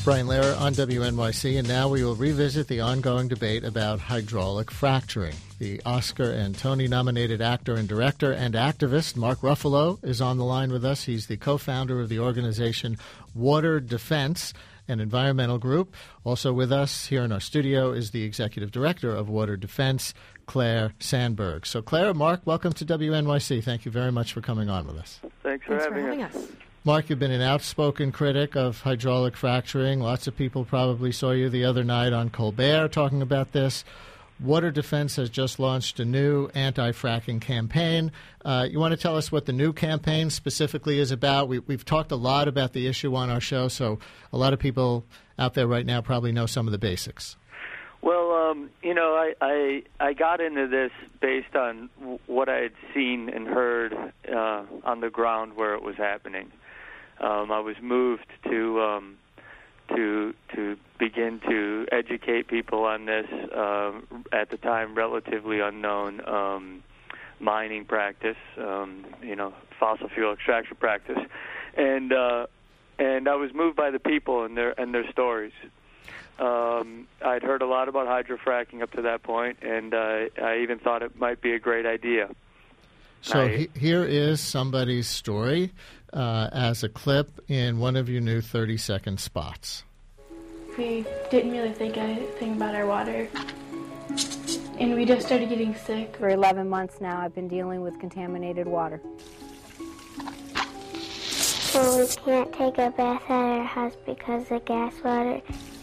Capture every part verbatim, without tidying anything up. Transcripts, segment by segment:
Brian Lehrer on W N Y C, and now we will revisit the ongoing debate about hydraulic fracturing. The Oscar and Tony-nominated actor and director and activist Mark Ruffalo is on the line with us. He's the co-founder of the organization Water Defense, an environmental group. Also with us here in our studio is the executive director of Water Defense, Claire Sandberg. So, Claire, Mark, welcome to W N Y C. Thank you very much for coming on with us. Thanks for, Thanks having, for having us. us. Mark, you've been an outspoken critic of hydraulic fracturing. Lots of people probably saw you the other night on Colbert talking about this. Water Defense has just launched a new anti-fracking campaign. Uh, you want to tell us what the new campaign specifically is about? We, we've talked a lot about the issue on our show, so a lot of people out there right now probably know some of the basics. Well, um, you know, I, I I got into this based on w- what I had seen and heard uh, on the ground where it was happening. Um, I was moved to um, to to begin to educate people on this uh, at the time relatively unknown um, mining practice, um, you know, fossil fuel extraction practice, and uh, and I was moved by the people and their and their stories. Um, I'd heard a lot about hydrofracking up to that point, and uh, I even thought it might be a great idea. So I, he, here is somebody's story uh, as a clip in one of your new thirty-second spots. We didn't really think anything about our water, and we just started getting sick. For eleven months now, I've been dealing with contaminated water. Well, we can't take a bath at our house because of gas water.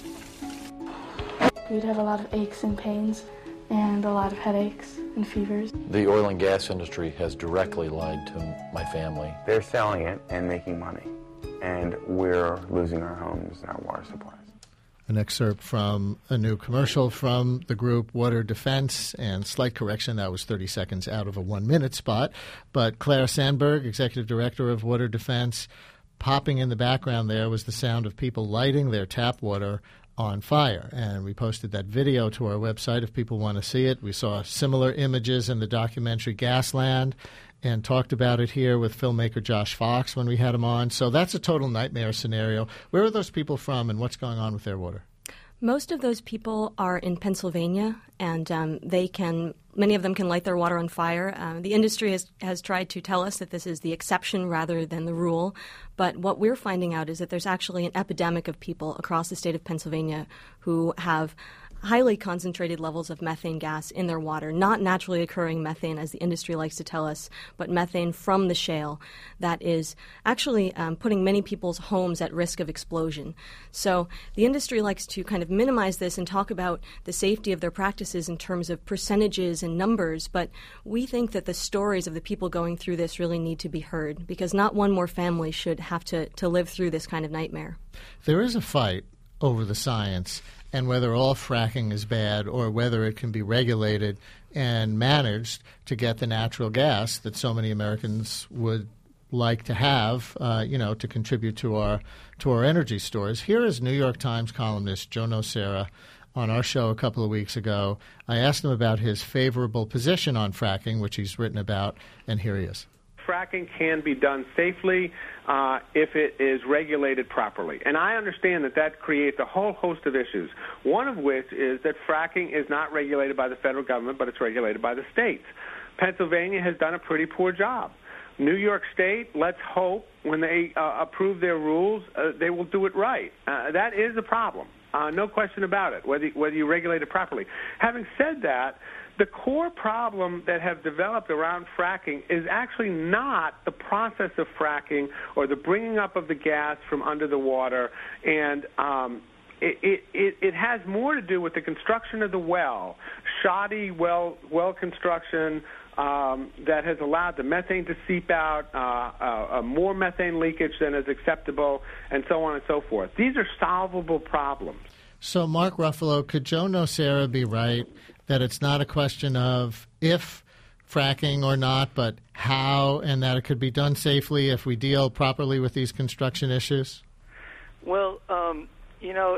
We'd have a lot of aches and pains and a lot of headaches and fevers. The oil and gas industry has directly lied to my family. They're selling it and making money, and we're losing our homes and our water supplies. An excerpt from a new commercial from the group Water Defense, and slight correction, that was thirty seconds out of a one-minute spot. But Claire Sandberg, executive director of Water Defense, popping in the background there was the sound of people lighting their tap water on fire. And we posted that video to our website if people want to see it. We saw similar images in the documentary Gasland and talked about it here with filmmaker Josh Fox when we had him on. So that's a total nightmare scenario. Where are those people from and what's going on with their water? Most of those people are in Pennsylvania, and um, they can. Many of them can light their water on fire. Uh, the industry has, has tried to tell us that this is the exception rather than the rule. But what we're finding out is that there's actually an epidemic of people across the state of Pennsylvania who have highly concentrated levels of methane gas in their water, not naturally occurring methane, as the industry likes to tell us, but methane from the shale that is actually um, putting many people's homes at risk of explosion. So the industry likes to kind of minimize this and talk about the safety of their practices in terms of percentages and numbers, but we think that the stories of the people going through this really need to be heard, because not one more family should have to, to live through this kind of nightmare. There is a fight over the science and whether all fracking is bad or whether it can be regulated and managed to get the natural gas that so many Americans would like to have, uh, you know, to contribute to our to our energy stores. Here is New York Times columnist Joe Nocera on our show a couple of weeks ago. I asked him about his favorable position on fracking, which he's written about, and here he is. Fracking can be done safely uh, if it is regulated properly. And I understand that that creates a whole host of issues, one of which is that fracking is not regulated by the federal government, but it's regulated by the states. Pennsylvania has done a pretty poor job. New York State, let's hope, when they uh, approve their rules, uh, they will do it right. Uh, that is a problem, uh, no question about it, whether, whether you regulate it properly. Having said that, the core problem that have developed around fracking is actually not the process of fracking or the bringing up of the gas from under the water, and um, it, it, it, it has more to do with the construction of the well, shoddy well, well construction um, that has allowed the methane to seep out, uh, uh, uh, more methane leakage than is acceptable, and so on and so forth. These are solvable problems. So, Mark Ruffalo, could Joe Nocera be right that it's not a question of if fracking or not, but how, and that it could be done safely if we deal properly with these construction issues? Well, um, you know,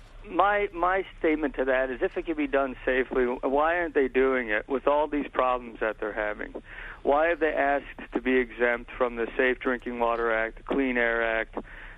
my my statement to that is if it can be done safely, why aren't they doing it with all these problems that they're having? Why have they asked to be exempt from the Safe Drinking Water Act, the Clean Air Act,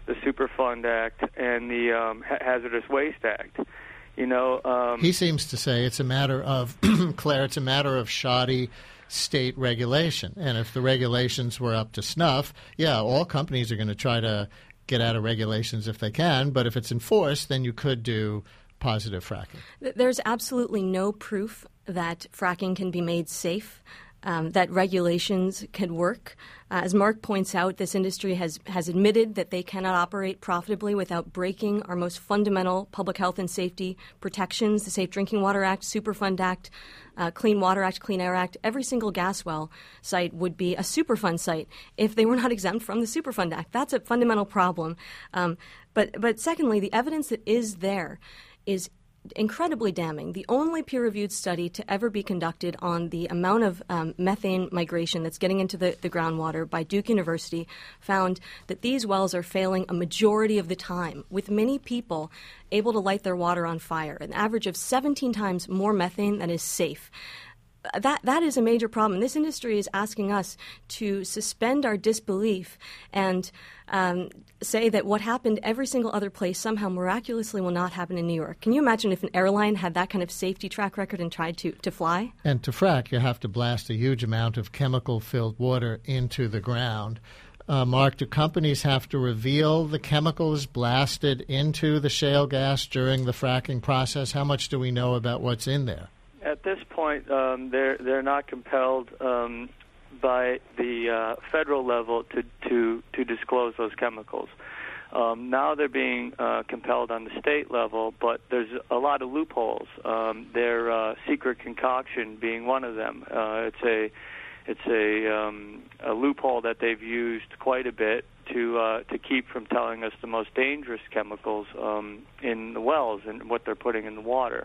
the Superfund Act and the um, ha- Hazardous Waste Act. You know, um, he seems to say it's a matter of, Claire, it's a matter of shoddy state regulation. And if the regulations were up to snuff, yeah, all companies are going to try to get out of regulations if they can. But if it's enforced, then you could do positive fracking. There's absolutely no proof that fracking can be made safe. Um, that regulations can work. Uh, as Mark points out, this industry has, has admitted that they cannot operate profitably without breaking our most fundamental public health and safety protections, the Safe Drinking Water Act, Superfund Act, uh, Clean Water Act, Clean Air Act. Every single gas well site would be a Superfund site if they were not exempt from the Superfund Act. That's a fundamental problem. Um, but, but secondly, the evidence that is there is incredibly damning. The only peer-reviewed study to ever be conducted on the amount of um, methane migration that's getting into the, the groundwater by Duke University found that these wells are failing a majority of the time, with many people able to light their water on fire, an average of seventeen times more methane than is safe. That that is a major problem. This industry is asking us to suspend our disbelief and um, say that what happened every single other place somehow miraculously will not happen in New York. Can you imagine if an airline had that kind of safety track record and tried to, to fly? And to frack, you have to blast a huge amount of chemical-filled water into the ground. Uh, Mark, do companies have to reveal the chemicals blasted into the shale gas during the fracking process? How much do we know about what's in there? At this point, um, they're they're not compelled um, by the uh, federal level to, to, to disclose those chemicals. Um, now they're being uh, compelled on the state level, but there's a lot of loopholes. Um, their uh, secret concoction being one of them. Uh, it's a it's a, um, a loophole that they've used quite a bit to uh, to keep from telling us the most dangerous chemicals um, in the wells and what they're putting in the water.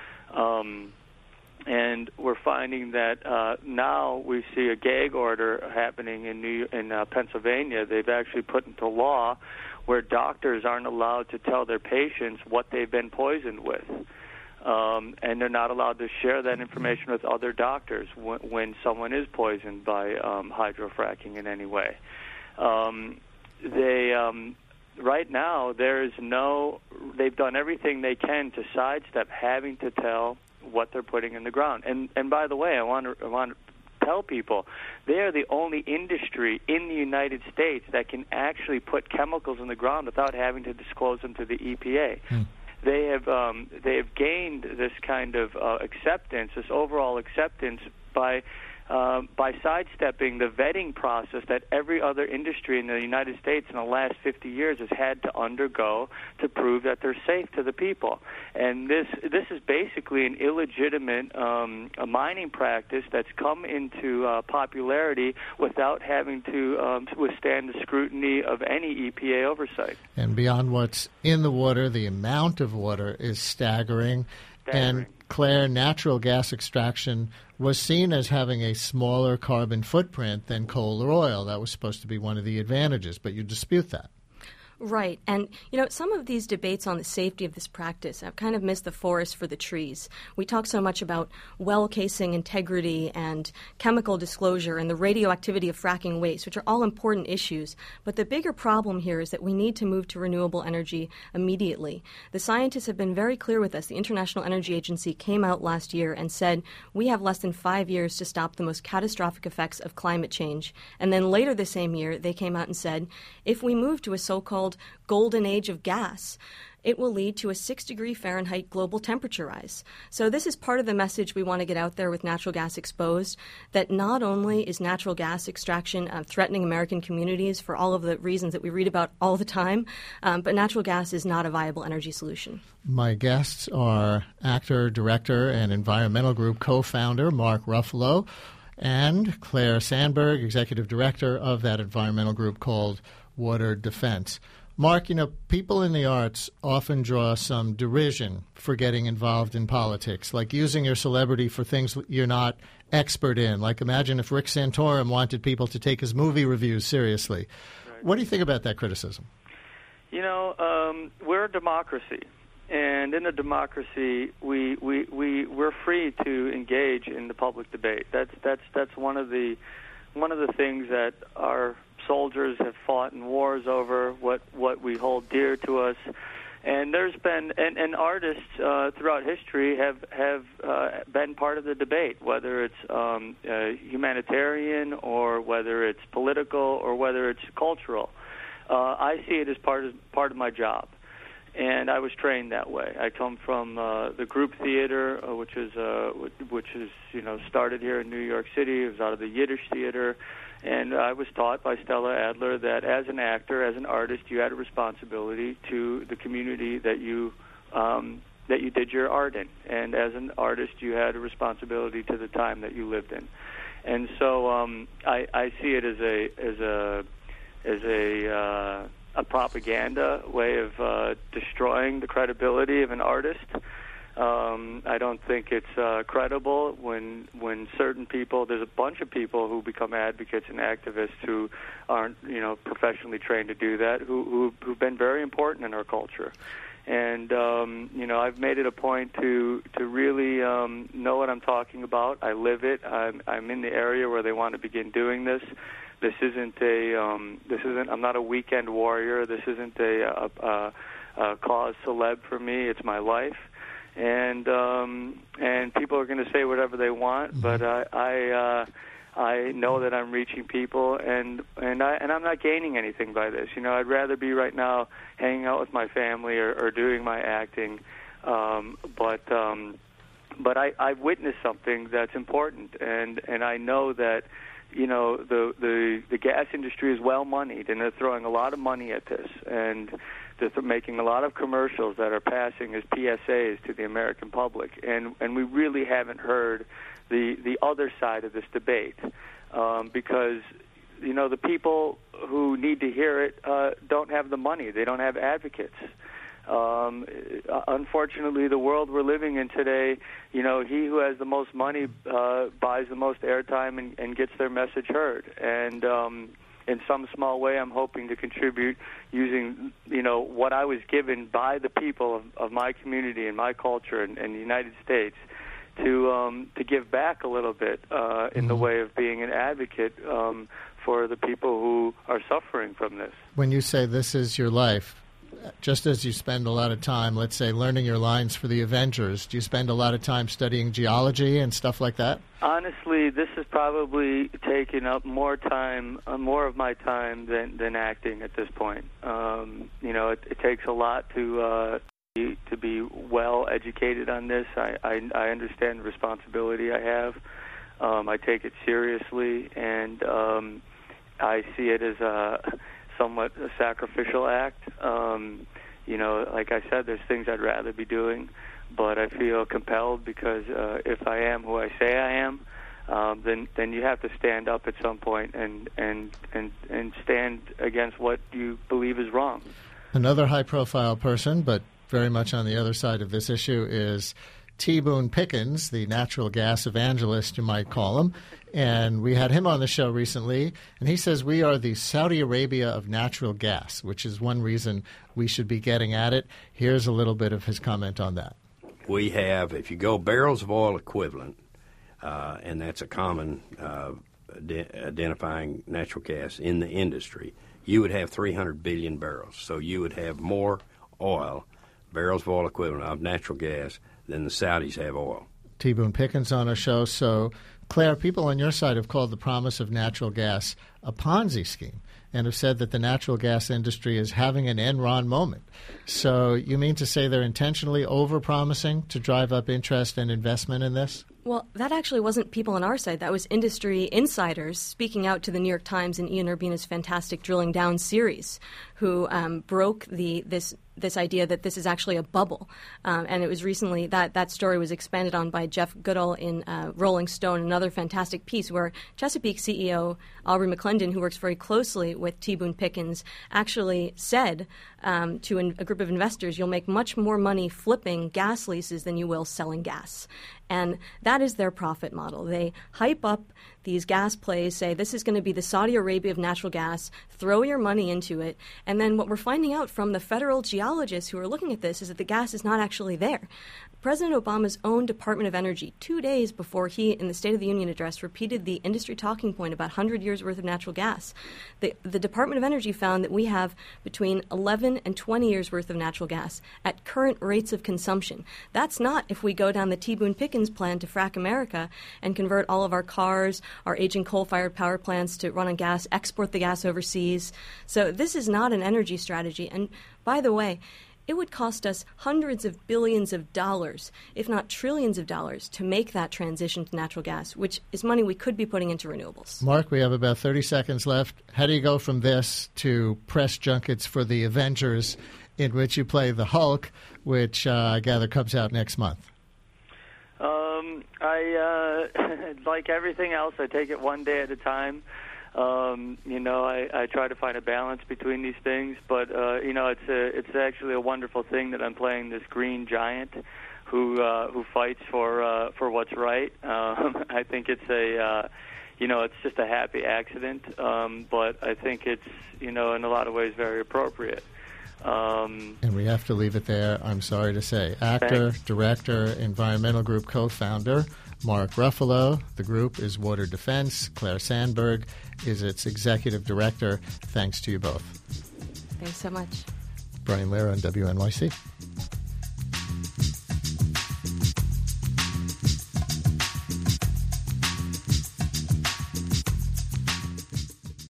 Um, And we're finding that uh, now we see a gag order happening in New in uh, Pennsylvania. They've actually put into law where doctors aren't allowed to tell their patients what they've been poisoned with, um, and they're not allowed to share that information with other doctors when, when someone is poisoned by um, hydrofracking in any way. Um, they um, right now there is no. They've done everything they can to sidestep having to tell what they're putting in the ground. And and by the way, I want to I want to tell people they are the only industry in the United States that can actually put chemicals in the ground without having to disclose them to the E P A. Hmm. They have um, they have gained this kind of uh, acceptance, this overall acceptance by uh, by sidestepping the vetting process that every other industry in the United States in the last fifty years has had to undergo to prove that they're safe to the people. And this this is basically an illegitimate um, a mining practice that's come into uh, popularity without having to um, withstand the scrutiny of any E P A oversight. And beyond what's in the water, the amount of water is staggering. staggering. And Claire, natural gas extraction was seen as having a smaller carbon footprint than coal or oil. That was supposed to be one of the advantages, but you dispute that. Right. And, you know, some of these debates on the safety of this practice have kind of missed the forest for the trees. We talk so much about well casing integrity and chemical disclosure and the radioactivity of fracking waste, which are all important issues. But the bigger problem here is that we need to move to renewable energy immediately. The scientists have been very clear with us. The International Energy Agency came out last year and said we have less than five years to stop the most catastrophic effects of climate change. And then later the same year, they came out and said if we move to a so-called golden age of gas, it will lead to a six degree Fahrenheit global temperature rise. So this is part of the message we want to get out there with Natural Gas Exposed, that not only is natural gas extraction uh, threatening American communities for all of the reasons that we read about all the time, um, but natural gas is not a viable energy solution. My guests are actor, director, and environmental group co-founder Mark Ruffalo and Claire Sandberg, executive director of that environmental group called Water Defense. Mark, you know, people in the arts often draw some derision for getting involved in politics, like using your celebrity for things you're not expert in. Like imagine if Rick Santorum wanted people to take his movie reviews seriously. Right. What do you think about that criticism? You know, um, we're a democracy. And in a democracy, we, we, we, we're free to engage in the public debate. That's, that's, that's one of the one of the things that our soldiers have fought in wars over, what, what we hold dear to us. And there's been, and, and artists uh, throughout history have have uh, been part of the debate, whether it's um, uh, humanitarian or whether it's political or whether it's cultural. Uh, I see it as part of part of my job, and I was trained that way. I come from uh, the group theater, uh, which is uh, which is you know started here in New York City. It was out of the Yiddish theater. And I was taught by Stella Adler that as an actor, as an artist, you had a responsibility to the community that you um, that you did your art in. And as an artist, you had a responsibility to the time that you lived in. And so um, I, I see it as a as a as a uh, a propaganda way of uh, destroying the credibility of an artist. Um, I don't think it's uh, credible when when certain people, there's a bunch of people who become advocates and activists who aren't, you know, professionally trained to do that, who, who, who've been very important in our culture. And, um, you know, I've made it a point to, to really um, know what I'm talking about. I live it. I'm, I'm in the area where they want to begin doing this. This isn't a, um, this isn't, I'm not a weekend warrior. This isn't a, a, a, a cause celeb for me. It's my life. And um, and people are going to say whatever they want, but I I, uh, I know that I'm reaching people, and and I and I'm not gaining anything by this. You know, I'd rather be right now hanging out with my family or, or doing my acting, um, but um, but I I've witnessed something that's important, and and I know that, you know, the the the gas industry is well moneyed, and they're throwing a lot of money at this, and they're making a lot of commercials that are passing as P S As to the American public, and and we really haven't heard the the other side of this debate, um, because, you know, the people who need to hear it uh, don't have the money. They don't have advocates. Um, unfortunately, the world we're living in today, you know, he who has the most money uh, buys the most airtime and, and gets their message heard. And um, in some small way, I'm hoping to contribute using, you know, what I was given by the people of, of my community and my culture and, and the United States to um, to give back a little bit uh, in the way of being an advocate um, for the people who are suffering from this. When you say this is your life, just as you spend a lot of time, let's say, learning your lines for the Avengers, do you spend a lot of time studying geology and stuff like that? Honestly, this has probably taken up more time, uh, more of my time than, than acting at this point. Um, you know, it, it takes a lot to uh, be, to be well educated on this. I, I, I understand the responsibility I have. Um, I take it seriously, and um, I see it as a somewhat a sacrificial act. Um, you know, like I said, there's things I'd rather be doing, but I feel compelled because uh, if I am who I say I am, um, then then you have to stand up at some point and and and and stand against what you believe is wrong. Another high-profile person, but very much on the other side of this issue, is T. Boone Pickens, the natural gas evangelist, you might call him. And we had him on the show recently, and he says we are the Saudi Arabia of natural gas, which is one reason we should be getting at it. Here's a little bit of his comment on that. We have, if you go barrels of oil equivalent, uh, and that's a common uh, de- identifying natural gas in the industry, you would have three hundred billion barrels. So you would have more oil, barrels of oil equivalent of natural gas, than the Saudis have oil. T. Boone Pickens on our show. So, Claire, people on your side have called the promise of natural gas a Ponzi scheme and have said that the natural gas industry is having an Enron moment. So you mean to say they're intentionally over-promising to drive up interest and investment in this? Well, that actually wasn't people on our side. That was industry insiders speaking out to the New York Times in Ian Urbina's fantastic Drilling Down series, who um, broke the this this idea that this is actually a bubble. Um, and it was recently, that, that story was expanded on by Jeff Goodall in uh, Rolling Stone, another fantastic piece where Chesapeake C E O Aubrey McClendon, who works very closely with T. Boone Pickens, actually said um, to an, a group of investors, you'll make much more money flipping gas leases than you will selling gas. And that is their profit model. They hype up these gas plays, say this is going to be the Saudi Arabia of natural gas, throw your money into it, and And then what we're finding out from the federal geologists who are looking at this is that the gas is not actually there. President Obama's own Department of Energy, two days before he, in the State of the Union address, repeated the industry talking point about one hundred years' worth of natural gas. The, the Department of Energy found that we have between eleven and twenty years' worth of natural gas at current rates of consumption. That's not if we go down the T. Boone Pickens plan to frack America and convert all of our cars, our aging coal-fired power plants to run on gas, export the gas overseas. So this is not an energy strategy. And by the way, it would cost us hundreds of billions of dollars, if not trillions of dollars, to make that transition to natural gas, which is money we could be putting into renewables. Mark, we have about thirty seconds left. How do you go from this to press junkets for the Avengers, in which you play the Hulk, which uh, I gather comes out next month? Um, I, uh, like everything else, I take it one day at a time. Um, you know, I, I try to find a balance between these things, but uh, you know, it's a, it's actually a wonderful thing that I'm playing this green giant who uh, who fights for uh, for what's right. Um, I think it's a uh, you know, it's just a happy accident, um, but I think it's, you know, in a lot of ways very appropriate. Um, and we have to leave it there, I'm sorry to say. Actor, thanks. director, Environmental Group co-founder Mark Ruffalo. The group is Water Defense. Claire Sandberg is its executive director. Thanks to you both. Thanks so much. Brian Lehrer on W N Y C.